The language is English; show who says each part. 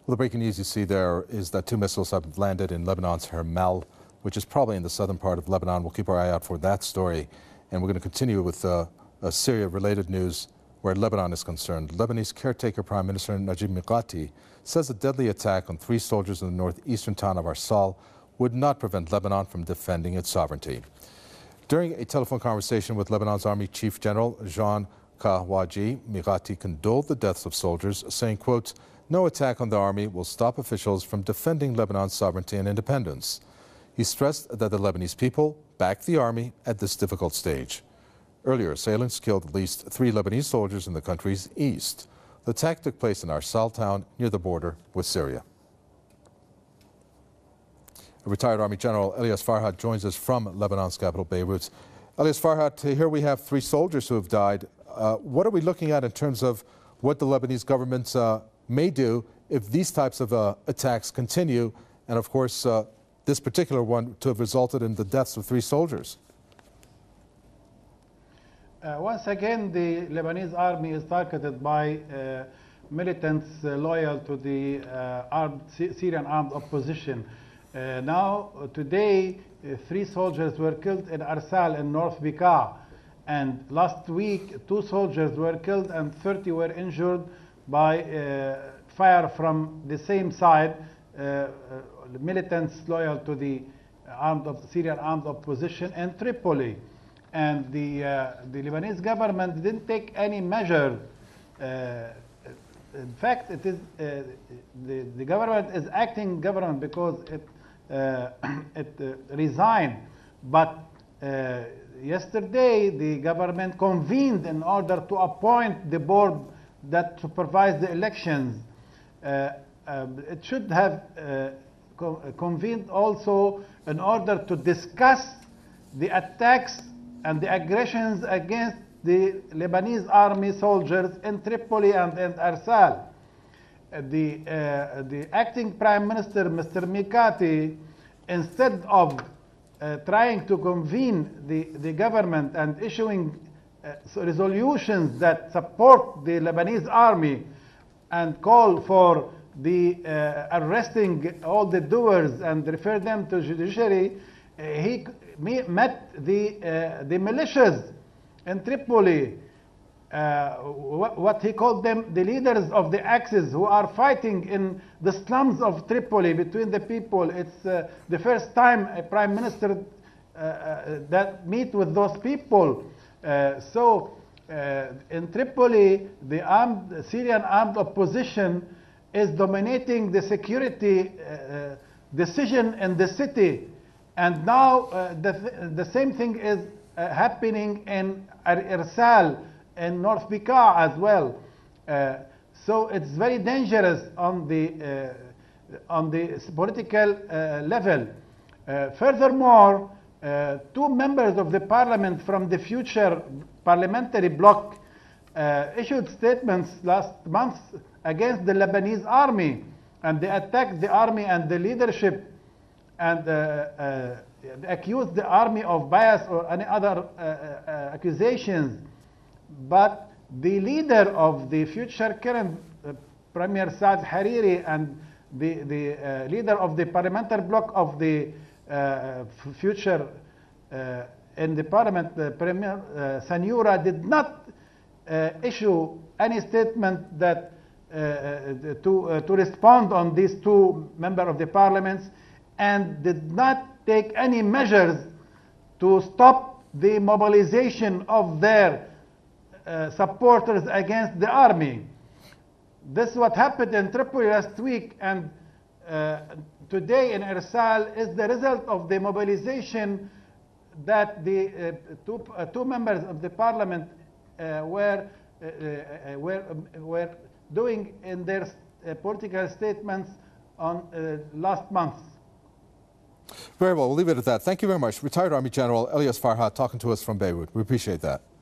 Speaker 1: Well, the breaking news you see there is that 2 missiles have landed in Lebanon's Hermel, which is probably in the southern part of Lebanon. We'll keep our eye out for that story. And we're going to continue with Syria-related news where Lebanon is concerned. Lebanese caretaker Prime Minister Najib Mikati says a deadly attack on 3 soldiers in the northeastern town of Arsal would not prevent Lebanon from defending its sovereignty. During a telephone conversation with Lebanon's Army Chief General Jean Kahwaji, Mikati condoled the deaths of soldiers, saying, quote, "No attack on the army will stop officials from defending Lebanon's sovereignty and independence." He stressed that the Lebanese people back the army at this difficult stage. Earlier, assailants killed at least 3 Lebanese soldiers in the country's east. The attack took place in Arsal town near the border with Syria. Retired Army General Elias Farhat joins us from Lebanon's capital, Beirut. Elias Farhat, here we have 3 soldiers who have died. What are we looking at in terms of what the Lebanese government may do if these types of attacks continue, and of course this particular one to have resulted in the deaths of 3 soldiers?
Speaker 2: Once again, the Lebanese army is targeted by militants loyal to the Syrian armed opposition. Today, 3 soldiers were killed in Arsal in North Bekaa, and last week 2 soldiers were killed and 30 were injured by fire from the same side, militants loyal to the Syrian armed opposition in Tripoli. And the Lebanese government didn't take any measure. In fact, it is the government is acting government because it resigned. But yesterday, the government convened in order to appoint the board that supervise the elections. It should have convened also in order to discuss the attacks and the aggressions against the Lebanese army soldiers in Tripoli and in Arsal. The acting Prime Minister, Mr. Mikati, instead of trying to convene the government and issuing resolutions that support the Lebanese army and call for the arresting all the doers and refer them to judiciary, he met the militias in Tripoli, what he called them the leaders of the Axis, who are fighting in the slums of Tripoli between the people. It's the first time a prime minister that meet with those people. In Tripoli, the Syrian armed opposition is dominating the security decision in the city. And now the same thing is happening in Arsal in North Bekaa as well. So it's very dangerous on the political level. Furthermore, 2 members of the parliament from the future parliamentary bloc issued statements last month against the Lebanese army, and they attacked the army and the leadership, and accused the army of bias or any other accusations. But the leader of the future current Premier Saad Hariri and the leader of the parliamentary bloc of the future in the parliament, Premier Sanyura, did not issue any statement that to respond on these 2 members of the parliament, and did not take any measures to stop the mobilization of their supporters against the army. This is what happened in Tripoli last week, and today in Arsal is the result of the mobilization that the 2 members of the parliament were doing in their political statements on last month.
Speaker 1: Very well, we'll leave it at that. Thank you very much. Retired Army General Elias Farhat talking to us from Beirut. We appreciate that.